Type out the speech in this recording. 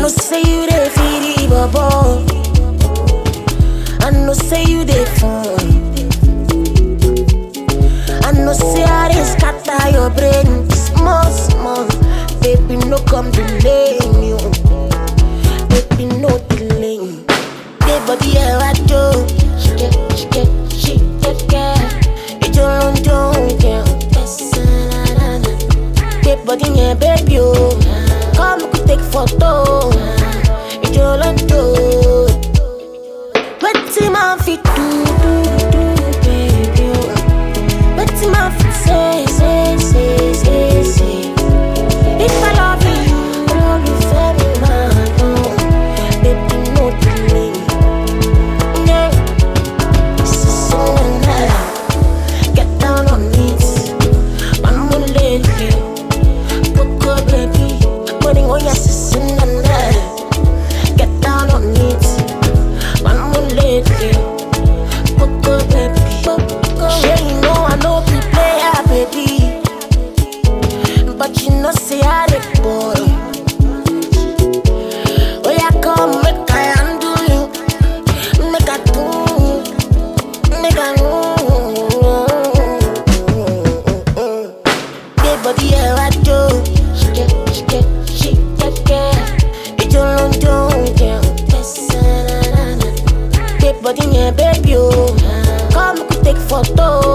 know say you dey feel the bubble. I know say you dey fun. I know say I dey scatter your brain. Small, small, baby, no come delay me. Baby, no delay. Baby, body yeah, I do. She get. It's your own girl. Baby, body yeah, baby, oh. Come, we could take photo. It's your own do. What's my feet do, baby? What's my feet say? If I love you, love you for me, man. Baby, no delay. Yeah, so get down on it. I'm gonna let you go, baby. Putting on your sister and get down on it. I'm gonna let you go, baby. Yeah, you know I know be player, baby. But you know say I dey boy. Oh yeah, come make I handle you. Make I do. Big body yeah, I do. She get. It's your own girl. Big body yeah, baby, oh. Come we could take photo.